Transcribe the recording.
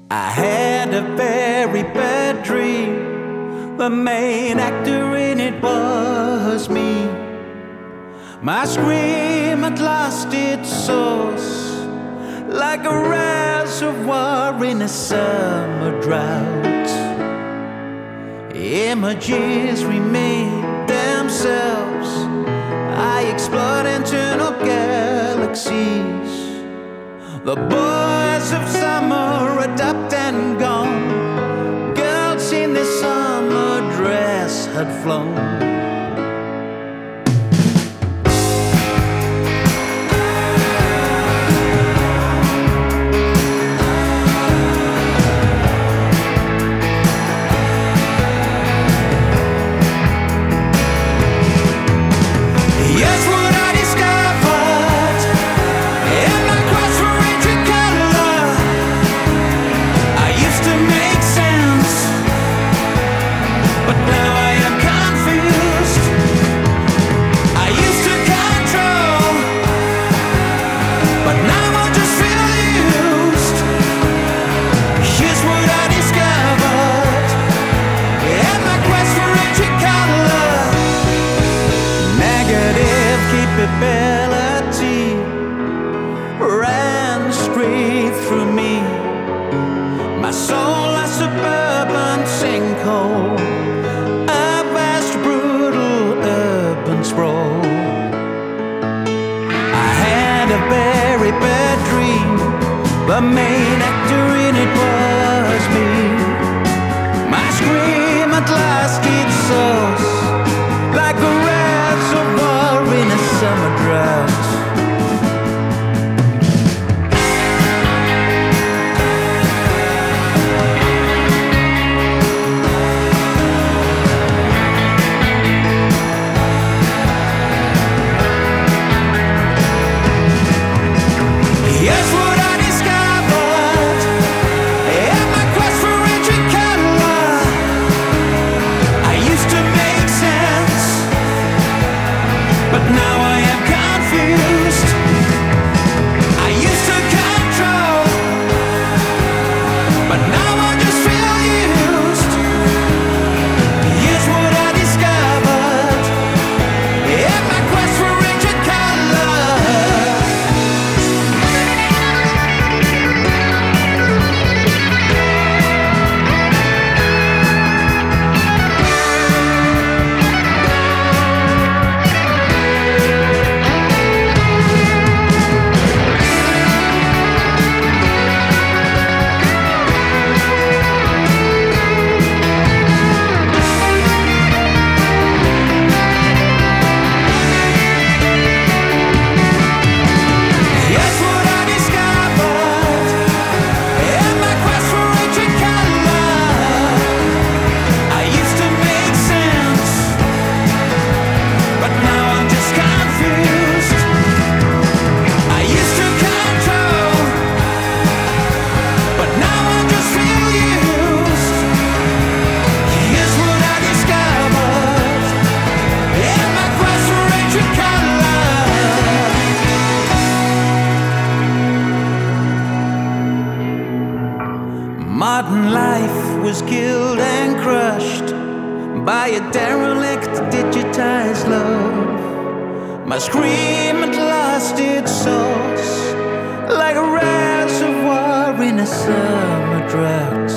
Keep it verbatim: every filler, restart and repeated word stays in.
I had a very bad dream. The main actor in it was me. My scream had lost its source, like a reservoir in a summer drought. Images remade themselves. I explored internal galaxies. The boys of summer are up and gone. Girls in their summer dress had flown. Ability ran straight through me. My soul a suburban sinkhole, a vast brutal urban sprawl. I had a very bad dream. The main actor in it was me. My scream at last its source, like a reservoir in a summer drought. Yes, what I discovered in my quest for richer color, I used to make sense, but now I am confused. I used to control, but now I just feel used. Here's what I discovered in my quest for richer color. Modern life was killed and crushed by a derelict digitized love. My scream had lost its source, like a reservoir in a summer drought.